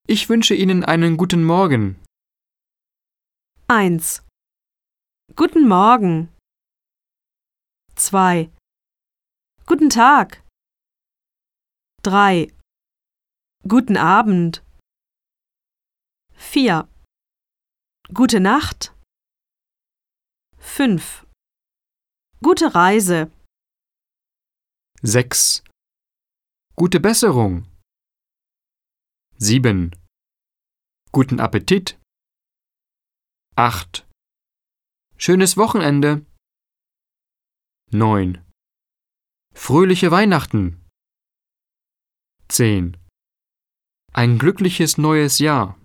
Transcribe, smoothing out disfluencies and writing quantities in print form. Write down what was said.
Ich wünsche Ihnen einen guten Morgen. 1. Guten Morgen. 2. Guten Tag. 3. Guten Abend. 4. Gute Nacht. 5. Gute Reise. 6. Gute Besserung. 7. Guten Appetit. 8. Schönes Wochenende. 9. Fröhliche Weihnachten. 10. Ein glückliches neues Jahr.